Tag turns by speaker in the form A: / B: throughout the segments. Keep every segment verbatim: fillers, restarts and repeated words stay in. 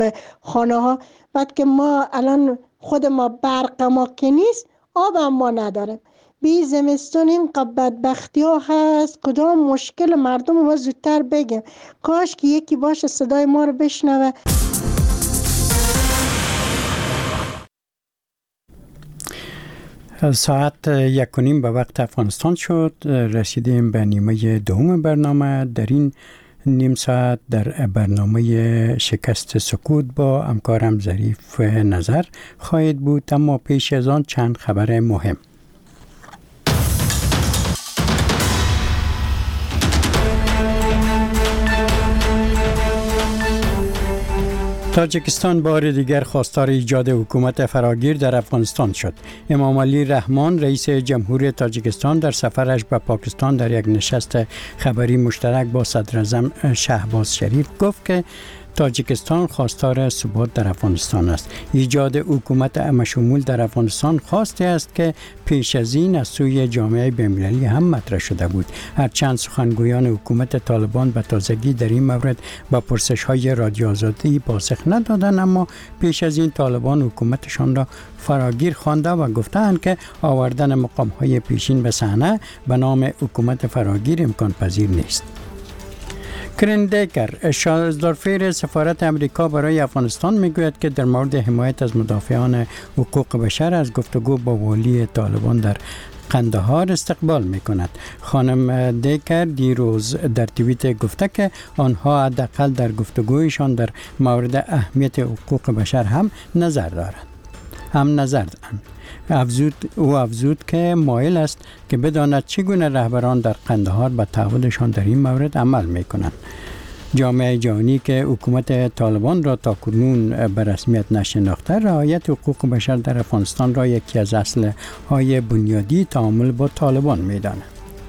A: خانه ها. بعد که ما الان خود ما برق ما که نیست، آب هم ما نداریم. بی زمستون این بدبختی ها هست. کدام مشکل مردم ما زودتر بگیم. کاش که یکی باشه صدای ما رو بشنوه.
B: ساعت یک و نیم به وقت افغانستان شد. رسیدیم به نیمه دوم برنامه. در این نیم ساعت در برنامه شکست سکوت با همکارم ظریف نظر خواهید بود، اما پیش از آن چند خبر مهم. تاجیکستان بار دیگر خواستار ایجاد حکومت فراگیر در افغانستان شد. امام علی رحمان رئیس جمهوری تاجیکستان در سفرش به پاکستان در یک نشست خبری مشترک با صدراعظم شهباز شریف گفت که تاجیکستان خواستار ثبات در افغانستان است. ایجاد حکومت همشمول در افغانستان خواسته است که پیش از این از سوی جامعه بین‌المللی هم مطرح شده بود. هرچند سخنگویان حکومت طالبان به تازگی در این مورد با پرسش‌های رادیو آزادی پاسخ ندادند، اما پیش از این طالبان حکومتشان را فراگیر خوانده و گفتند که آوردن مقام‌های پیشین به صحنه به نام حکومت فراگیر امکان پذیر نیست. کرین دیکر، شازدارفیر سفارت امریکا برای افغانستان میگوید که در مورد حمایت از مدافعان حقوق بشر از گفتگو با والی طالبان در قندهار استقبال میکند. خانم دیکر دیروز در توییت گفته که آنها حداقل در گفتگویشان در مورد اهمیت حقوق بشر هم نظر دارند. هم نظر دارند. افزود او افزود که مایل است که بداند چگونه رهبران در قندهار به تعهدشان در این مورد عمل میکنند. جامعه جهانی که حکومت طالبان را تاکنون به رسمیت نشناخته، رعایت حقوق بشر در افغانستان را یکی از اصل‌های بنیادی تعامل با طالبان می‌داند.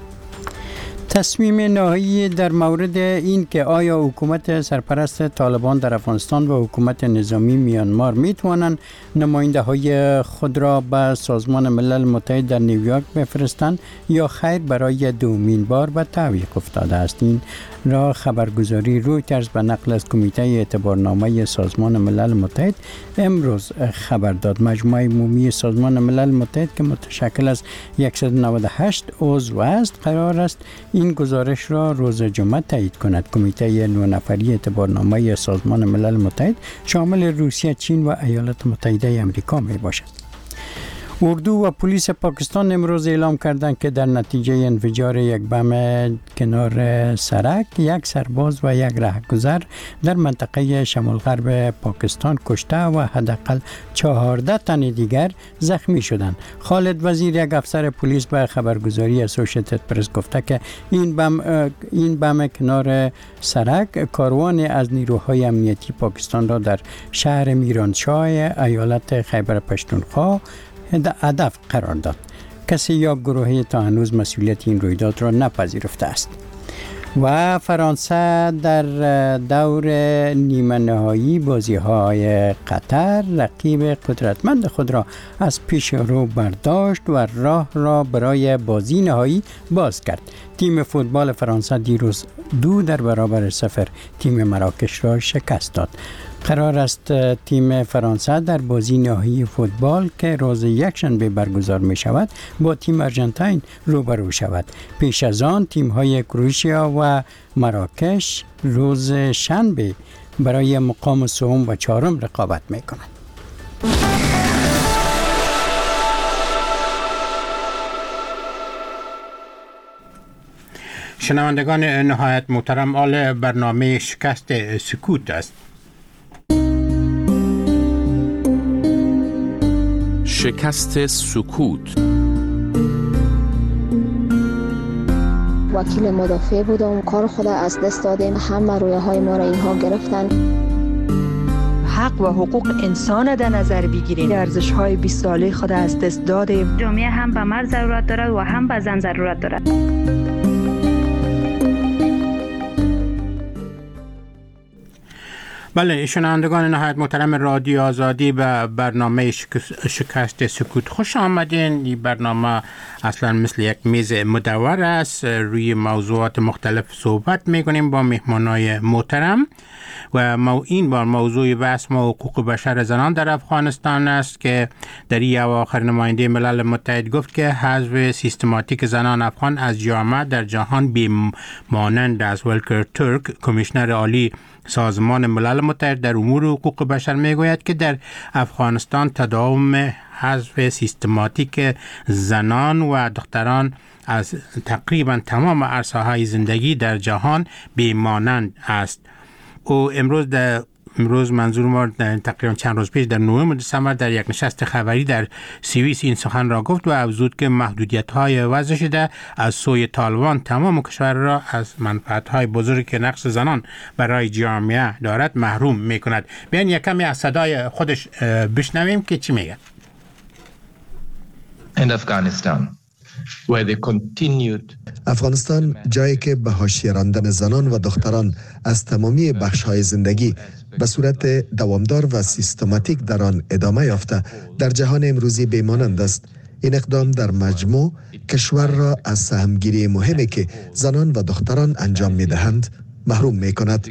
B: تصمیم نهایی در مورد این که آیا حکومت سرپرست طالبان در افغانستان و حکومت نظامی میانمار میتوانند نماینده های خود را به سازمان ملل متحد در نیویورک بفرستند یا خیر برای دومین بار به تعویق افتاده است. این را خبرگزاری رویترز به نقل از کمیته اعتبارنامه سازمان ملل متحد امروز خبر داد. مجموعه عمومی سازمان ملل متحد که متشکل از صد و نود و هشت عضو است قرار است این گزارش را روز جمعه تایید کند. کمیته نه نفری اعتبارنامه سازمان ملل متحد شامل روسیه، چین و ایالات متحده آمریکا می باشد. اردو و پلیس پاکستان امروز اعلام کردند که در نتیجه انفجار یک بم کنار سرک یک سرباز و یک رهگذر در منطقه شمال غرب پاکستان کشته و حداقل چهارده تن دیگر زخمی شدند. خالد وزیر، یک افسر پلیس، به خبرگزاری اسوسییتد پرس گفته که این بم این بم کنار سرک کاروان از نیروهای امنیتی پاکستان را در شهر میرانشاه ایالت خیبر پختونخوا هدف قرار داد. کسی یا گروهی تا هنوز مسئولیت این رویداد را نپذیرفته است. و فرانسه در دور نیمه نهایی بازی‌های قطر رقیب قدرتمند خود را از پیش رو برداشت و راه را برای بازی نهایی باز کرد. تیم فوتبال فرانسه دیروز دو در برابر صفر تیم مراکش را شکست داد. قرار است تیم فرانسه در بازی نهایی فوتبال که روز یکشنبه برگزار می شود با تیم آرژانتین روبرو شود. پیش از آن تیم های کرواتیا و مراکش روز شنبه برای مقام سوم و چهارم رقابت می کنند.
C: شنوندگان نهایت محترم، آل برنامه شکست سکوت است.
D: شکست سکوت.
E: وکیل مدافع بودم، کار خود از دست دادیم، همه رویه های ما را اینها گرفتن.
F: حق و حقوق انسان در نظر بگیریم. ارزش های بیست ساله خود از دست دادیم.
G: جامعه هم به مرد ضرورت دارد و هم به زن ضرورت دارد.
C: بله، شنوندگان نهایت محترم رادیو آزادی به برنامه شکست سکوت خوش آمدین. این برنامه اصلا مثل یک میز مدور است، روی موضوعات مختلف صحبت میکنیم با مهمانای محترم و مو این بار موضوع بحث ما حقوق بشر زنان در افغانستان است که در این اواخر نماینده ملل متحد گفت که حذف سیستماتیک زنان افغان از جامعه در جهان بی‌مانند است. ولکر ترک، کمیشنر عالی سازمان ملل متحد در امور حقوق بشر میگوید که در افغانستان تداوم حذف سیستماتیک زنان و دختران از تقریبا تمام عرصه‌های زندگی در جهان بی‌مانند است. او امروز در امروز منظور ما تقریبا چند روز پیش در نهم دسامبر در یک نشست خبری در سوئیس این سخن را گفت و افزود که محدودیت‌های وضع شده از سوی طالبان تمام کشور را از منفعت‌های بزرگی که نقش زنان برای جامعه دارد محروم می‌کند. بیاین یک کمی از صدای خودش بشنویم که چی میگه.
H: In Afghanistan where they continued
I: افغانستان جایی که به حاشیه راندن زنان و دختران از تمامی بخش‌های زندگی به صورت دوامدار و سیستماتیک در آن ادامه یافته در جهان امروزی بی‌مانند است. این اقدام در مجموع کشور را از سهمگیری مهمی که زنان و دختران انجام می‌دهند محروم می‌کند.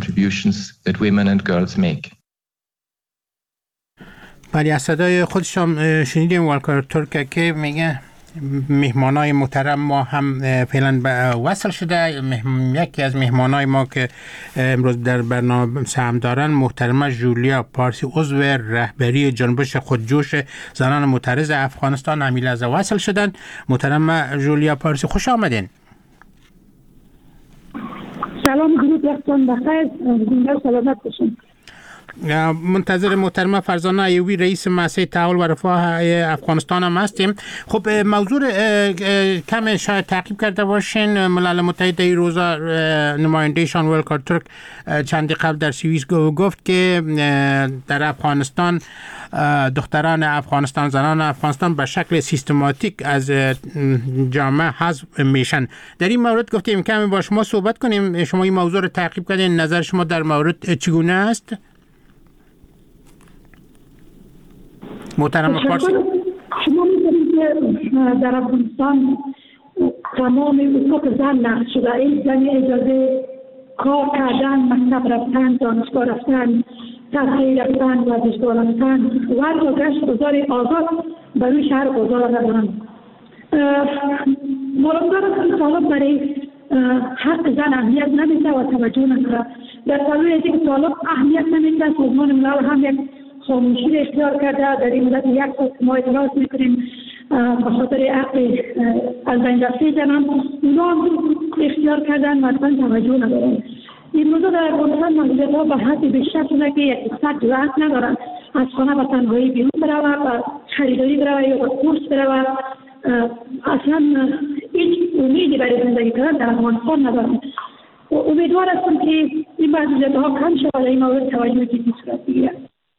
C: ولی از صدای خودشان شنیدیم ولکر ترک که میگه مهمانای محترم ما هم فعلا وصل شده. یکی از مهمانای ما که امروز در برنامه سهم دارن محترمه جولیا پارسی، عضو رهبری جنبش خودجوش زنان معترض افغانستان همین لحظه وصل شدن. محترمه جولیا پارسی خوش آمدین.
J: سلام، درود، وقتتون بخیر، زنده و سلامت باشین.
C: منتظر محترمه فرزانه ایوبی رئیس مؤسسه تعاون و رفاه افغانستان هم هستیم. خب موضوع کم شاید تعقیب کرده باشین. ملل متحد این روزا نمایندهشان ولکر ترک چندی قبل در سوئیس گفت که در افغانستان دختران افغانستان، زنان افغانستان به شکل سیستماتیک از جامعه حذف میشن. در این مورد گفتیم کمی با شما صحبت کنیم. شما این موضوع رو تعقیب کردین، نظر شما در مورد چگونه است؟ محترم پارسی،
J: شما می‌دونید که در افغانستان تمام حقوق زن نقض شده. این زن اجازه کار کردن، مکتب رفتن، دانشگاه رفتن، تحصیل رفتن، ورزشگاه رفتن و گشت گذار آزاد برای شهر گذار ندارن. مراقبت این طالب برای حق زن اهمیت نمیده و توجه نمیده. در سالهای از این طالب اهمیت نمیده، سازمان ملل هم یک خاموشی اختیار کرده. در این مدت یک سال ما اعتراض میکنیم به خاطر حق از بین رفته زنان، اونا هم اختیار کردن و اصلا توجه ندارن. این موضوع در افغانستان محدودیت‌ها به حد بیشتر شده که یک اقتصاد جرأت ندارن از خانه به تنهایی بیرون برود و خریداری برود یا به کورس برود. اصلا هیچ امیدی برای زندگی کردن در افغانستان ندارن. امیدوار هستم که این محدودیت‌ها کم شود و این مورد توجه جدی صورت بگیرد.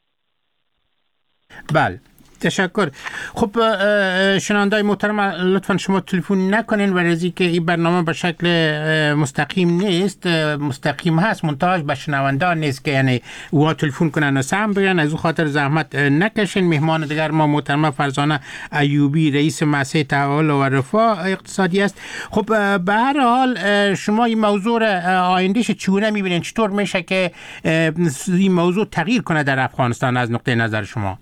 C: بله، تشکر. خب شنوندای محترم لطفا شما تلفن نکنین و رزی که این برنامه به شکل مستقیم نیست، مستقیم هست منتهاش به شنوندان نیست که یعنی اوها تلفن کنن و سهم بگن. از او خاطر زحمت نکشین. مهمان دیگر ما محترمه فرزانه ایوبی رئیس مؤسسه تعاون و رفاه اقتصادی است. خب به هر حال شما این موضوع آیندهش چگونه میبینین؟ چطور میشه که این موضوع تغییر کنه در افغانستان از نقطه نظر شما؟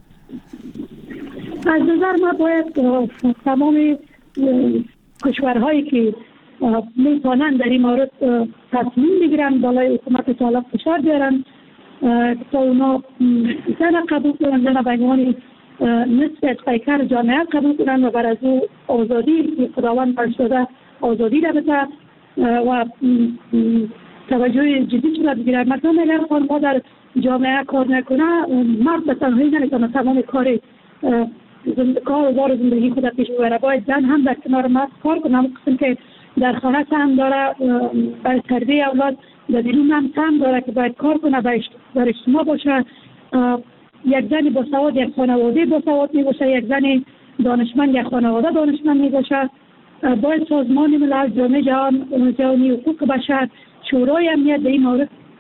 J: از نظر ما باید تمام کشورهایی که میتونن در این مورد تصمیم بگیرن بالای حکومت طالب فشار بیارن تا اونا زن قبول کنن، زن به عنوان نصف از پیکر جامعه قبول کنن و بر از او آزادی که خداوند بخش داده آزادی را بده و توجه جدی شده بگیرن. مثلا اگر خانم‌ها در جامعه کار نکنه، مرد به تنهایی نمیتونه تمام کار کار و بار زندگی خود پیش ببره. باید زن هم در کنار مرد کار کنه. همون قسم که در خانه هم داره برای تربیت اولاد، در بیرون هم هم داره که باید کار کنه، در اجتماع باشه. یک زن با سواد یک خانواده با سواد می باشه، یک زن دانشمند یک خانواده دانشمند می باشه. باید سازمان ملل، جامعه جهانی حقوق بشر، شورای امنیت به این مورد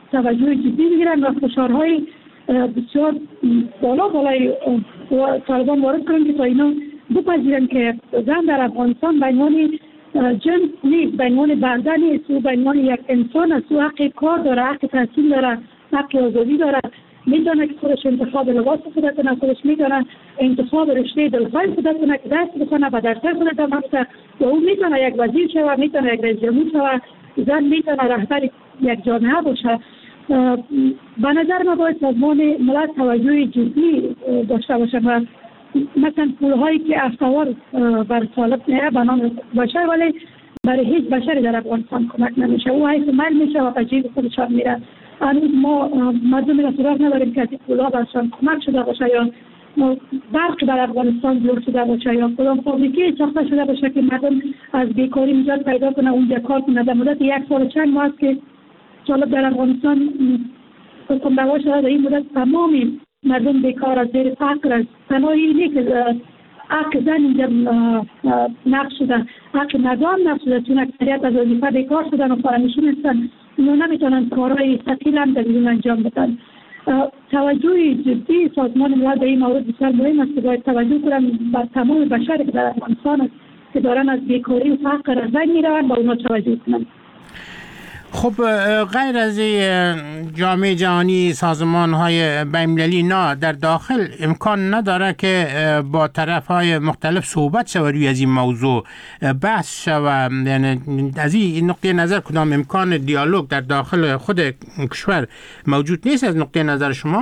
J: توجه جدی بگیرن و فشارهای بسیار بالا بالای طالبان وارد کنن که تا اینا بپذیرن که زن در افغانستان به عنوان جنس نیست، به عنوان برده نیست، او به عنوان یک انسان است، او حق کار داره، حق تحصیل داره، حق آزادی داره، میتونه که خودش انتخاب لباس خودش کنه، خودش میتونه انتخاب رشته دلخواه خودش کنه که درس بخونه و درس خودش بمانه و او میتونه یک وزیر شوه، میتونه یک رئیس جمهور شوه، زن میتونه رهبر یک جامعه باشه. به نظر ما باید سازمان ملل توجه جدی داشته باشه و مثلا پولهایی که افتوار بر طالب نه به نام بشر ولی برای هیچ بشری در افغانستان کمک نمیشه، او حیث مل میشه و به جیب خودشان میره. هنوز ما مردم را سراغ نداریم که از این پولها برشان کمک شده باشه یا برق در افغانستان جور شده باشه یا کدام فابریکه ساخته شده باشه که مردم از بیکاری نجات پیدا کنه، اونجا کار کنه. در مدت یک سال چند ماه است که طالب در افغانستان حکم روا شده، در این مدت تمام مردم بیکار از زیر فقر است. تنها اینه که حق زن اینجا نقش شده، حق مردم نقش شده، چون اکثریت از وظیفه بیکار شدن و فراموشون هستن، اینا نمیتونن کارهای ثقیل هم در بیرون انجام بدن. توجه جدی سازمان ملل به این مورد بسیار مهم است که باید توجه کنن بر تمام بشری که در افغانستان است که دارن از بیکاری و فقر از بین میرن با اونا توجه کنن.
C: خب غیر از جامعه جهانی، سازمان های بین‌المللی نه در داخل امکان نداره که با طرف های مختلف صحبت شود روی از این موضوع، بحث شود؟ یعنی از این نقطه نظر کدام امکان دیالوگ در داخل خود کشور موجود نیست از نقطه نظر شما؟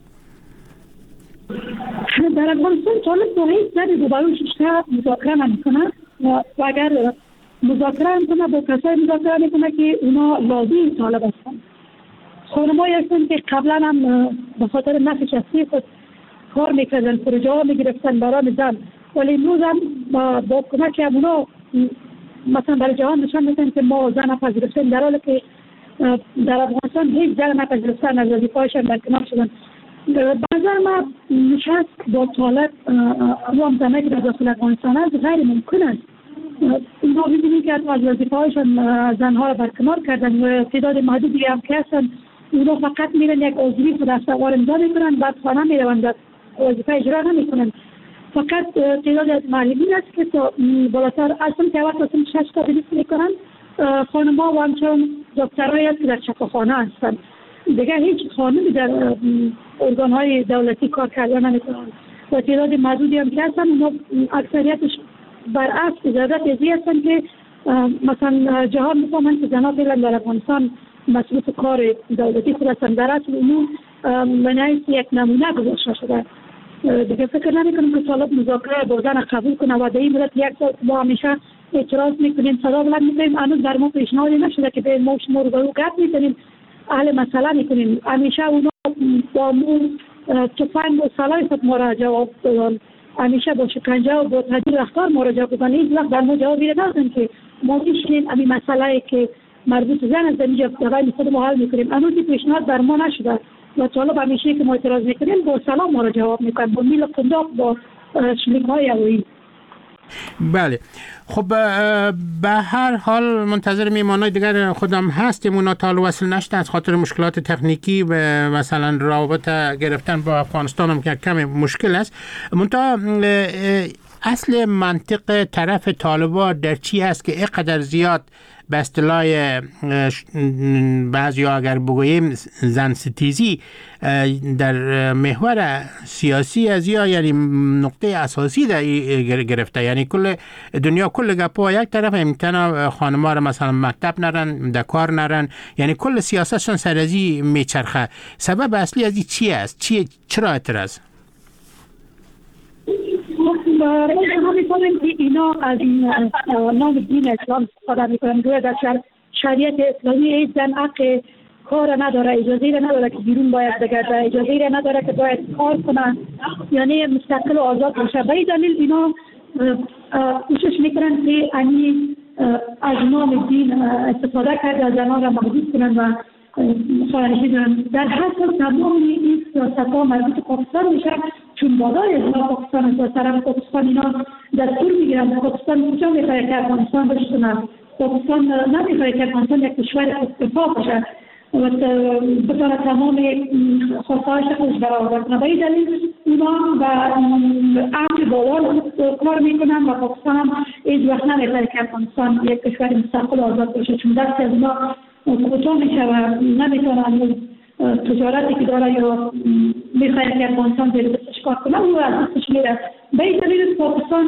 J: در افغانستان طالب با هیچ زنی روبرو شده مذاکره نمیکنه و اگر مذاکره هم کنه با کسای مذاکره میکنه که اونا لابی طالب هستن. خانمایی هستن که قبلا هم به خاطر نفع شخصی خود کار میکردن، پروژه ها میگرفتن برای زن، ولی امروز هم با, با کمک هم اونا مثلا برای جهان نشان میدن که ما زن نپذیرفتیم، در حالی که در افغانستان هیچ زن نپذیرفتن، از وظیفه‌هایشان برکنار شدن. به نظر ما نشست با طالب رو هم زنه که در داخل افغانستان است غیر ممکن است. ما ببینیم که از وظیفه‌هایشان زنها را برکنار کردن و تعداد محدودی هم که هستن، اونا فقط میرن یک عضوی خود استوار امضا میکنن، بعد خانه میروند، وظیفه اجرا نمیکنن. فقط تعداد از معلمین است که تا بالاتر اصلا که وقت اصلا شش تا بلیس میکنن، خانم‌ها و همچنان دکترهایی هست که در شفاخانه هستن. دیگه هیچ خانمی در ارگان‌های دولتی کار کردن نمیکنن و تعداد محدودی هم که هستن، اونا اکثریتش برعکس زیادت ازی هستن که مثلا جهان میفهمن که زنها فعلا در افغانستان مسئول کار دولتی خود هستن، در اصل اونو منعیس یک نمونه گذاشته شده. دیگه فکر نمیکنم که طالب مذاکره با زن قبول کنه و در این مدت یک سال با همیشه اعتراض میکنیم، صدا بلند میکنیم، هنوز در ما پیشنهادی نشده که به ما شما رو برو گپ میکنیم، اهل مسئله میکنیم. همیشه اونا با مو تفنگ و سلاح خود ما را جواب دادن، همیشه با شکنجه و با تدبیر رفتار مراجعه بودن. هیچ وقت در ما جوابی ندادن که ما میشینیم همین مسئله که مربوط زن از اینجا بین خود ما حل میکنیم. هنوز پیشنهاد بر ما نشده و طالب همیشه که ما اعتراض میکنیم با سلام ما را جواب میکنن، با میل قنداق، با شلیک‌های هوایی.
C: بله، خب به هر حال منتظر میمانای دیگر خودم هستیم. اونا تا وصل نشده از خاطر مشکلات تکنیکی و مثلا رابط گرفتن با افغانستان هم که کم مشکل است. منتها اصل منطق طرف طالبا در چی هست که اینقدر زیاد به اصطلاح بعضی ها اگر بگوییم زن ستیزی در محور سیاسی از یا یعنی نقطه اساسی در گرفته؟ یعنی کل دنیا کل گپا یک طرف امتنا خانم‌ها را مثلا مکتب نرن، در کار نرن، یعنی کل سیاستشون سر ازی میچرخه. سبب اصلی ازی چی است؟ چی چرا اعتراض؟
J: ما می‌فهمیم که اینا از نام دین اسلام استفاده می‌کنن. گویا در شریعت اسلامی هیچ زن حق کار نداره، اجازه را نداره که بیرون باید بگرده، اجازه را نداره که باید کار کنه، یعنی مستقل و آزاد باشه. به این دلیل اینا کوشش میکنن که انی از نام دین استفاده کرده زنان را محدود کنن و خارجی دارن. در هر حال تمام این سیاست‌ها مربوط به پاکستان میشه، چون بالای اصلاح پاکستان از طرف پاکستان اینا دستور میگیرن پاکستان کجا میخواه که افغانستان بشتونه. پاکستان نمیخواه که افغانستان یک کشور استفاده باشه. و بتونه تمام خواستهایش خودش برآورده کنه. به این دلیل اونا و امر بالا کار میکنن و پاکستان هم هیچ وقت نمیتونه که افغانستان یک کشور مستقل آزاد باشه، چون دست از اونا کوتاه میشه و نمیتونن تجارتی که داره یا میخواد که افغانستان زیر دستش کار کنه او از دستش میره. به این دلیل پاکستان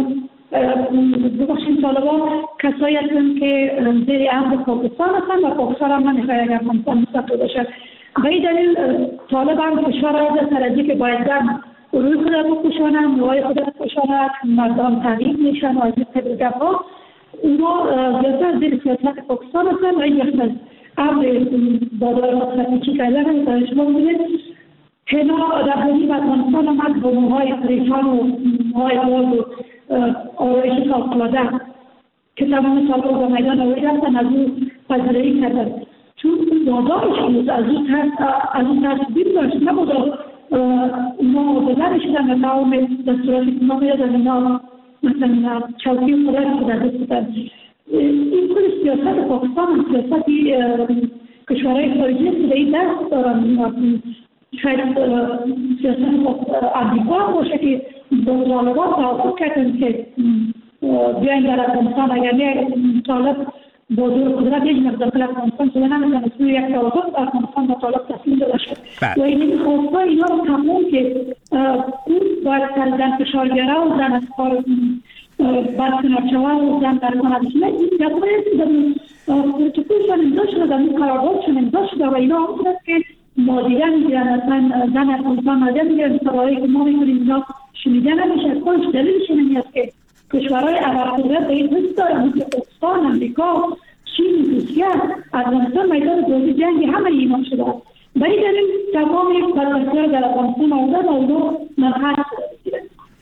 J: ببخشید طالبان کسایی هستند که زیر امر پاکستان هستند و پاکستان هم نمیخواد که افغانستان مستقل باشه. به این دلیل طالبان فشار از سرازی که باید زن روی خود بپوشانن، موهای خود بپوشانن، مردم تغییر میشن و از این قبل گفا اونا زیادتر زیر سیاست پاکستان هستند و این وقت امر بادار مصرفی کردن هست. شما ببینید هنا رهبری و افغانستان آمد با موهای پریشان و موهای باز و آرایش فوق‌العاده که تمام سالها با میدان آورده هستن از اون پذیرایی کردن، چون بادارش بود از اون از اون تصویر داشت نبودا اونا بزنه شدن و تمام دستوراتی که ما میدادن اینا مثلا چوکی خودش رو در دست بودن. این کل سیاست پاکستان سیاستی کشورهای خارجی است که به این دست دارن. شاید سیاست امریکا باشه که با طالبان توافق کردن که بیاین در افغانستان اگر نه طالب با دور قدرت یک مقدار افغانستان شده نمیتونه اسم یک توافق افغانستان با طالب تسلیم داده شد و این خواسته اینا رو تمام که اون باید سر زن فشارگره و زن از کار بعد کنارچوه و زن در کنارچوه این جدوه در پروتوکولشان امضا شده در این قراردادشان امضا شده و اینا هم کنند که ما دیگه میگیرن اصلا زن افغانستان ماده میگیرن سوالایی که ما میکنیم اینا شنیده نمیشه. خودش دلیلش این هست که کشورهای عرب قدرت به این حس دارن که پاکستان، امریکا، چین، روسیه، افغانستان میدان بازی جنگی همه اینا شده. به این دلیل تمام بدبختی‌ها در افغانستان آمدن و اونو منحصر بگیرن.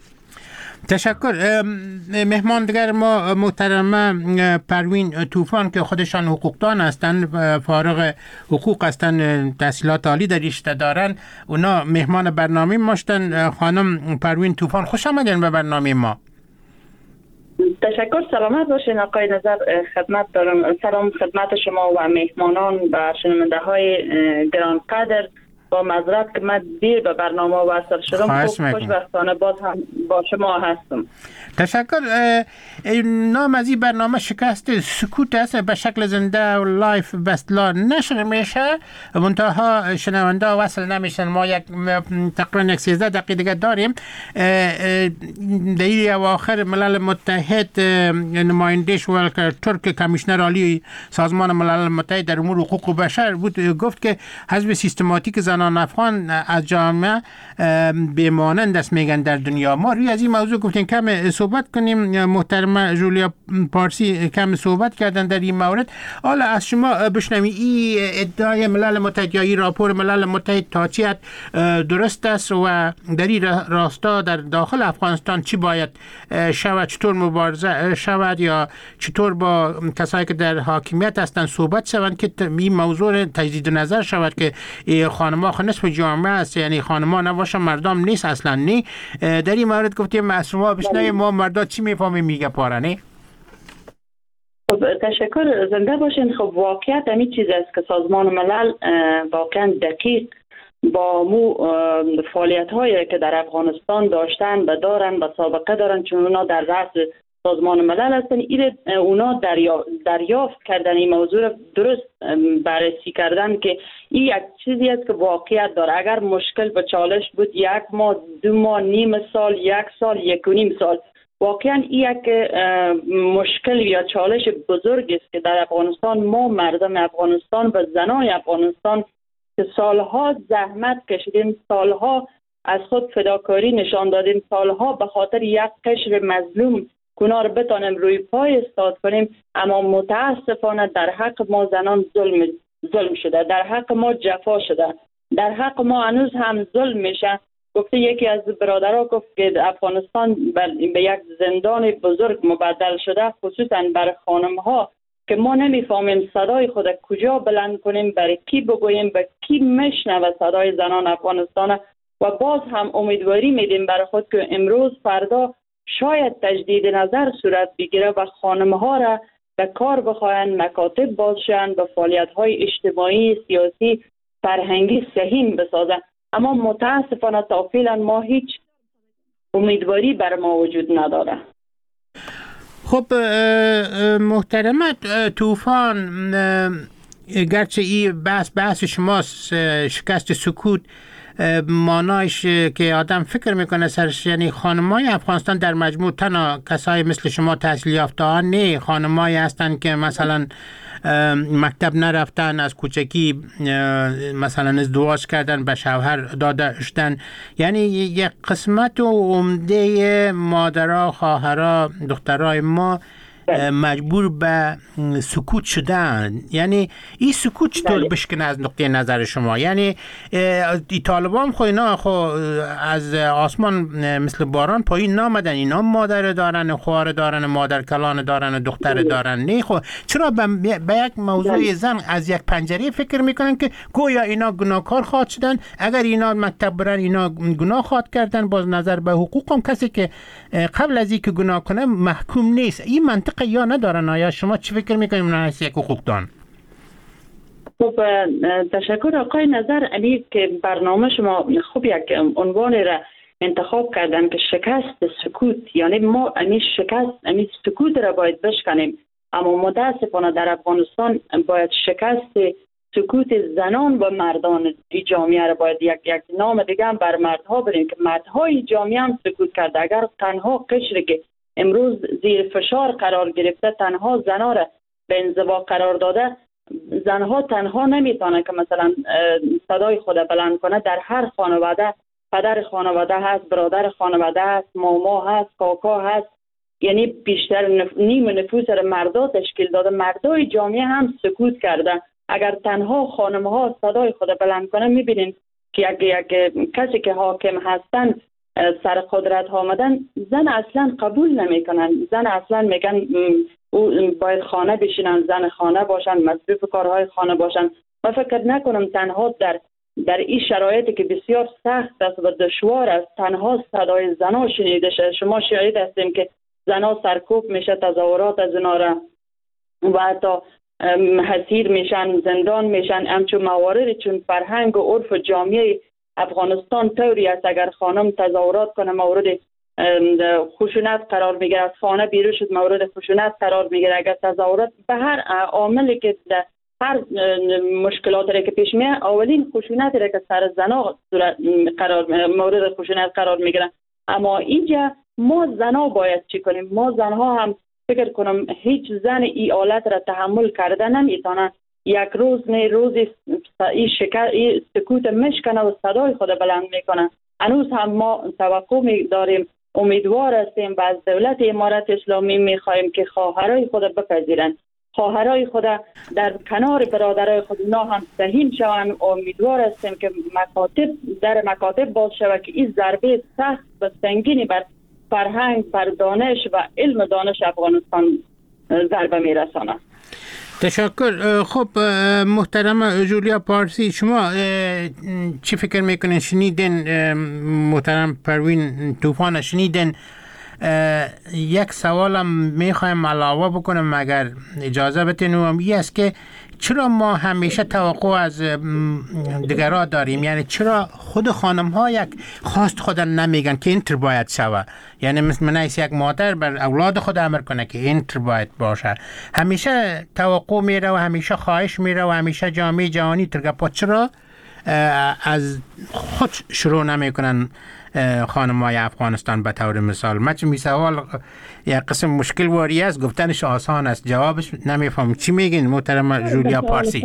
C: تشکر. مهمان دیگر ما محترمه پروین طوفان که خودشان حقوقدان هستند، فارغ حقوق هستند، تحصیلات عالی در رشته دارن، اونا مهمان برنامه ما هستند. خانم پروین طوفان خوش آمدین به برنامه ما.
K: تشکر. سلامت باشین آقای نظر. خدمت دارم. سلام خدمت شما و مهمانان و شنونده های گرانقدر. با معذرت که من دیر به برنامه وصل شدم، خوشبختانه باز هم با شما هستم.
C: تشکر. نام از این برنامه شکست سکوت است، به شکل زنده و لایف بستلا نشر میشه، منتها شنونده وصل نمیشن. ما یک تقریبا یک سیزده دقیقه دیگه داریم. در این اواخر ملل متحد نمایندش ولکر ترک کمیشنر عالی سازمان ملل متحد در امور حقوق بشر بود، گفت که حذف سیستماتیک زنان افغان از جامعه بمانند است میگن در دنیا. ما روی از این موضوع گفتیم کم صحبت کنیم. محترمه جولیا پارسی کم صحبت کردن در این مورد. حالا از شما بشنویم این ادعای ملل متحد یا این راپور ملل متحد تا چی حد درست است و در این راستا در داخل افغانستان چی باید شود، چطور مبارزه شود یا چطور با کسایی که در حاکمیت هستند صحبت شوند که این موضوع تجدید نظر شود که خانم‌ها نصف جامعه است، یعنی خانم‌ها نباشه مردم نیست اصلا. نی در این مورد گفتیم معصوما بشنویم ما مردا چی میفهمیم میگه پارانه.
K: خب تشکر. زنده باشین. خب واقعیت همین چیز است که سازمان ملل واقعا دقیق با مو فعالیت هایی که در افغانستان داشتن و دارن و سابقه دارن، چون اونا در رأس سازمان ملل هستن، این اونا دریا دریافت کردن این موضوع درست بررسی کردن که این یک چیزی است که واقعیت داره. اگر مشکل و چالش بود یک ماه، دو ماه، نیم سال، یک سال، یک و نیم سال، واقعا این یک مشکل یا چالش بزرگ است که در افغانستان ما مردم افغانستان و زنان افغانستان که سالها زحمت کشیدیم، سالها از خود فداکاری نشان دادیم، سالها به خاطر یک قشر مظلوم گناه رو بتانیم روی پای استاد کنیم، اما متاسفانه در حق ما زنان ظلم ظلم شده، در حق ما جفا شده، در حق ما هنوز هم ظلم میشه. گفته یکی از برادرها گفت که افغانستان به یک زندان بزرگ مبدل شده، خصوصا برای خانم ها که ما نمیفهمیم صدای خود کجا بلند کنیم، برای کی بگوییم، به کی میشنوه صدای زنان افغانستان. و باز هم امیدواری میدیم برای خود که امروز فردا شاید تجدید نظر صورت بگیره و خانم ها را به کار بخواهند، مکاتب باشند، به فعالیت‌های اجتماعی، سیاسی، فرهنگی سهیم بسازند. اما متاسفانه تا فعلا ما هیچ امیدواری بر ما وجود نداره.
C: خب محترمت طوفان، گرچه این بحث بحث شماست، شکست سکوت مانایش که آدم فکر میکنه سرش، یعنی خانمای افغانستان در مجموع تنها کسای مثل شما تحصیل یافته ها نه، خانمایی هستن که مثلا مکتب نرفتن، از کوچکی مثلا ازدواج کردن، به شوهر داده شدن، یعنی یک قسمت و عمده مادرها، خواهرها، دخترای ما مجبور به سکوت شدن. یعنی این سکوت چطور بشکنه از نقطه نظر شما؟ یعنی ای طالبان خو اینا خو از آسمان مثل باران پایین نامدن، اینا مادر دارن، خواهر دارن، مادر کلان دارن، دختر دارن. نه خو چرا به یک موضوع زن از یک پنجره فکر میکنن که گویا اینا گناهکار خواهد شدن؟ اگر اینا مکتب برن اینا گناه خواهد کردن. باز نظر به حقوق هم کسی که قبل از اینکه گناه کنه محکوم نیست. این منطق یا ندارن؟ آیا شما چی فکر میکنید من از یک حقوقدان؟
K: خب تشکر آقای نظر علی که برنامه شما خوب یک عنوان را انتخاب کردن که شکست سکوت. یعنی ما امی شکست امی سکوت را باید بشکنیم، اما متاسفانه در افغانستان باید شکست سکوت زنان و مردان این جامعه را باید یک یک نام دیگه هم بر مردها بریم که مردهای جامعه هم سکوت کرده. اگر تنها قشری که امروز زیر فشار قرار گرفته تنها زنها را به انزوا قرار داده، زنها تنها نمیتونه که مثلا صدای خود بلند کنه. در هر خانواده پدر خانواده هست، برادر خانواده هست، ماما هست، کاکا هست، یعنی بیشتر نف... نیم نفوس را مردا تشکیل داده. مردای جامعه هم سکوت کرده. اگر تنها خانمها صدای خود بلند کنه، میبینین که یک, یک کسی که حاکم هستن سر قدرت آمدن، زن اصلا قبول نمیکنن. زن اصلا میگن او باید خانه بشینن، زن خانه باشن، مصروف کارهای خانه باشن. من فکر نکنم تنها در در این شرایطی که بسیار سخت است و دشوار است تنها صدای زنها شنیده شد. شما شاهد هستیم که زنها سرکوب میشه، تظاهرات از اینا را و حتی حسیر میشن، زندان میشن. همچون مواردی چون فرهنگ و عرف جامعه افغانستان طوری است اگر خانم تظاهرات کنه مورد خشونت قرار میگیره، از خانه بیرون شد مورد خشونت قرار میگیره. اگر تظاهرات به هر عاملی که هر مشکلاتی که پیش میاد، اولین خشونتی را که سر زنا قرار مورد خشونت قرار میگیره. اما اینجا ما زنا باید چی کنیم؟ ما زنها هم فکر کنم هیچ زن این حالت را تحمل کرده نمیتونه. یک روز نه روزی این شکر این سکوت مشکنه و صدای خود بلند میکنه. هنوز هم ما توقع می داریم، امیدوار هستیم و از دولت امارت اسلامی میخواهیم که خواهرای خود بپذیرند، خواهرای خود در کنار برادرای خود اونا هم سهیم شوند. امیدوار هستیم که مکاتب در مکاتب باز شود که این ضربه سخت و سنگینی بر فرهنگ، بر دانش و علم دانش افغانستان ضربه میرساند.
C: تشکر. خب محترم جولیا پارسی، شما چی فکر میکنین؟ شنیدین محترم پروین طوفان، شنیدین؟ یک سوالم میخوایم علاوه بکنم اگر اجازه بدین، و این است که چرا ما همیشه توقع از دیگرها داریم؟ یعنی چرا خود خانم ها یک خواست خود نمیگن که اینطور باید شوه؟ یعنی مثل من ایست یک مادر بر اولاد خود امر کنه که اینطور باید باشه. همیشه توقع میره و همیشه خواهش میره و همیشه جامعه جهانی ترگپا. چرا از خود شروع نمیکنن خانم‌های افغانستان به طور مثال؟ من چه می سوال یک قسم مشکل واری است، گفتنش آسان است، جوابش نمیفهم. چی میگین محترم جولیا پارسی؟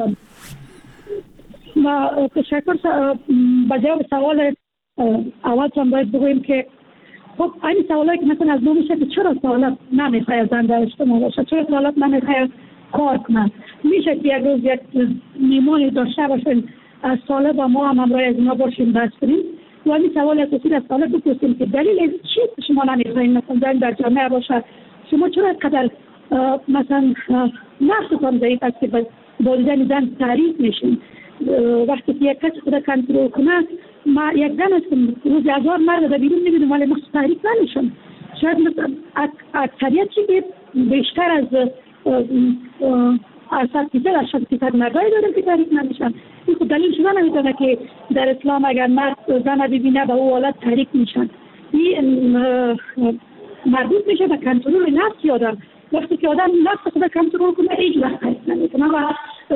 J: ما تشکر. با جواب سوال اول هم باید بگویم که خب این سوالی که مثلا از نو میشه که چرا سوالات نمیخواه زن در اجتماع باشه، چرا سوالات نمیخواه کار کنن. میشه که یک روز یک میمانی داشته باشین از طالب و ما هم همراه از اینا باشیم بحث کنیم و این سوال اساسی از طالب بپرسیم که دلیل از چی شما نمیخواین مثلا زن در جامعه باشه؟ شما چرا قدر مثلا نفستان ضعیف است که با دیدن زن تعریف میشین؟ وقتی که یک کسی خود کنترل کنه، ما یک زن هستم روز هزار مرد در بیرون میبینم ولی مخصوص تعریف نمیشن. شاید مثلا اکثریت چی که بیشتر از از صد فیصد از شصت فیصد مردایی داریم که تحریک نمیشن. این خود دلیل شده نمیتونه که در اسلام اگر مرد زن ببینه به او حالت تحریک میشن. این مربوط میشه به کنترل نفس آدم. وقتی که آدم نفس خود کنترل کنه هیچ وقت تحریک نمیکنه و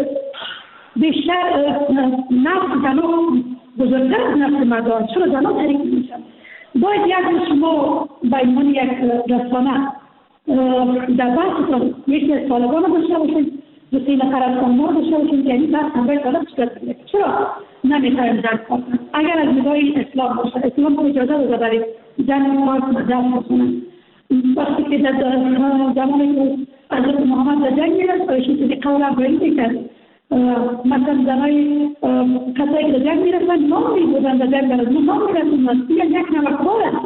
J: بیشتر نفس زنان بزرگتر از نفس مردان چرا زنان تحریک میشن. باید یک شما به عنوان یک رسانه در بحث یکی از طالبان داشته باشید، دوستی نفر از خانمان داشته باشید، یعنی بحث هم باید طالب صورت بگیرد. چرا نمیتونیم درک کنیم؟ اگر از نگاه اسلام باشه، اسلام تو اجازه داده برای زن کار درک کنن. وقتی که در زمانی که حضرت محمد در جنگ میرسد ایشون که قول افغانی میکرد، مثلا زنای کسایی که در جنگ میرسن نام میبودن در جنگ برد نام میرسن یک نمکبار است.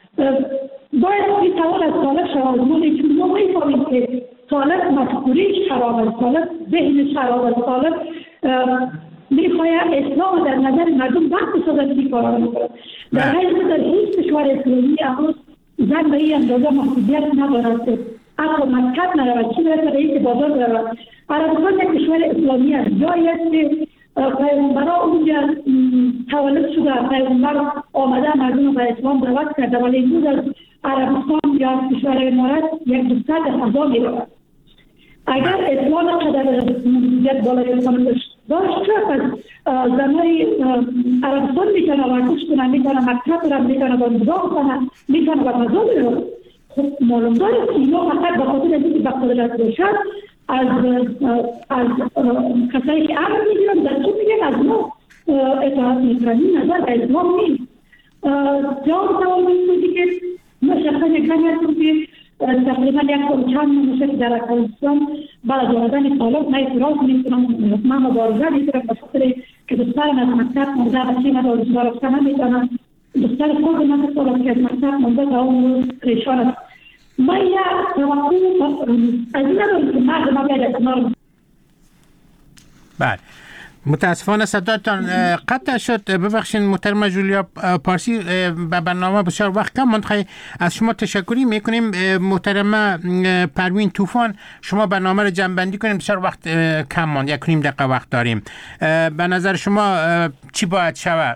J: باید این سوال از طالب شوازمونه چون ما میفهمیم که طالب مفکوریش خراب است، طالب ذهنش خراب است، طالب میخواید اسلام در نظر مردم وقت بسازد که کارا میکنه. در حالی که در هیچ کشور اسلامی امروز زن به این اندازه محدودیت ندارد که حتی مکتب نرود، چی برسه رئیس بازار برود. عربستان یک کشور اسلامی است، جایی است که پیغمبرها اونجا تولد شده، پیغمبر آمده مردم رو به اسلام دعوت کرده، ولی امروز از عربستان یا کشور امارات یک دختر در فضا میرود. اگر اسلام قدر محدودیت بالای اسلام داشت چرا از زنای عربستان میتونه ورزش کنه، میتونه مکتب برن، میتونه بازدگاه کنه، میتونه به فضا برود. خب معلوم داره که اینا فقط به خاطر اینکه به قدرت باشد از از کسایی که امر میگیرن در تو میگن از ما اطاعت میکنن. نظر به اسلام نیست. جواب سوال میکنی که ما شخصا یک زنی هستم که تقریبا یک سال چند ماه که در افغانستان بعد از آمدن طالب من اعتراض میکنم، من مبارزه میکنم به خاطر که دخترم از مکتب مانده بچه من روزگار رفته نمیتونم. دختر خود من سال که از مکتب مانده تا اون پریشان است. من یک توقع از این ندارم که مرد ما بیاید کنار.
C: بله متاسفانه صداتان قطع شد. ببخشید محترم جولیا پارسی، به برنامه بسیار وقت کم ماند. از شما تشکری میکنیم. محترم پروین طوفان، شما برنامه رو جمع بندی کنیم، بسیار وقت کم ماند، یک نیم دقیقه وقت داریم. به نظر شما چی باید شود؟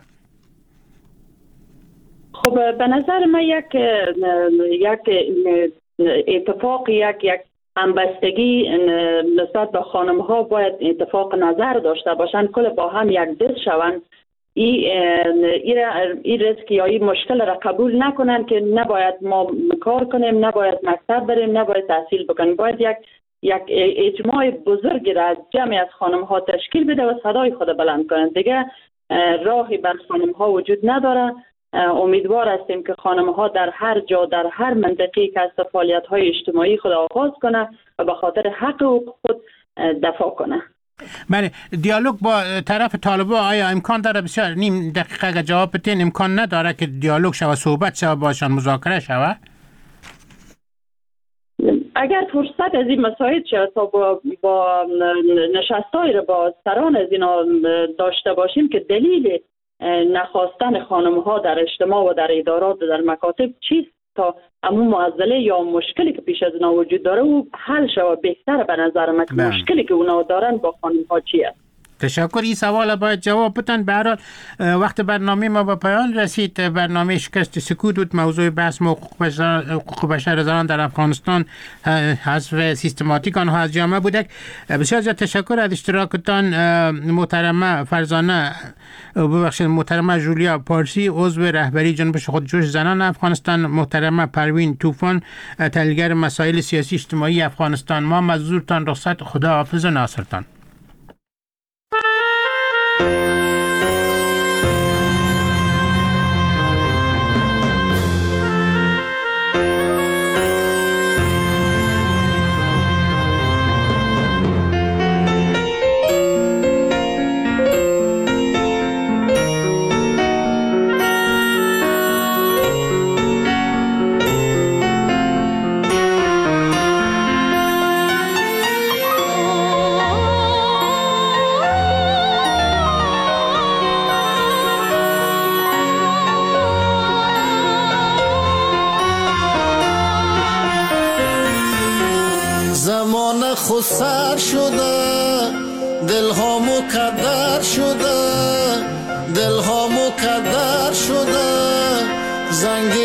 K: خب به نظر من یک یک اتفاق یک یک همبستگی نسبت به خانم ها باید اتفاق نظر داشته باشند، کل با هم یک دل شوند. این این ریسک یا این مشکل را قبول نکنن که نباید ما کار کنیم، نباید مکتب بریم، نباید تحصیل بکنیم. باید یک یک اجماع بزرگی را از جمعی از خانم ها تشکیل بده و صدای خود بلند کنند. دیگه راهی بر خانم ها وجود نداره. امیدوار هستیم که خانم ها در هر جا در هر منطقه‌ای که از فعالیت های اجتماعی خود آغاز کنه و به خاطر حق حقوق خود دفاع کنه.
C: بله، دیالوگ با طرف طالبان آیا امکان داره؟ بسیار نیم دقیقه اگر جواب بدین. امکان نداره که دیالوگ شود، صحبت شود باشن، مذاکره شود؟
K: اگر فرصت از این مسائل شد تا با, با نشستایی رو با سران از اینا داشته باشیم که دلیل نخواستن خانم ها در اجتماع و در ادارات و در مکاتب چیست تا همون معضله یا مشکلی که پیش از اونا وجود داره و حل شود. بهتره به نظر من که مشکلی که اونا دارن با خانم ها چیه.
C: تشکر. این سوال باید جواب بدن. به هر حال وقت برنامه ما به پایان رسید. برنامه شکست سکوت بود. موضوع بحث حقوق بشر زنان در افغانستان، حذف سیستماتیک آنها از جامعه بوده. بسیار زیاد تشکر از اشتراکتان. محترمه فرزانه ببخشید محترمه جولیا پارسی، عضو رهبری جنبش خودجوش زنان افغانستان، محترمه پروین طوفان، تحلیلگر مسائل سیاسی اجتماعی افغانستان. ما مزدورتان رخصت. خدا حافظ و ناصرتان.
L: خود سر شده، دل ها مکدر شده، دل ها مکدر شده، زنگ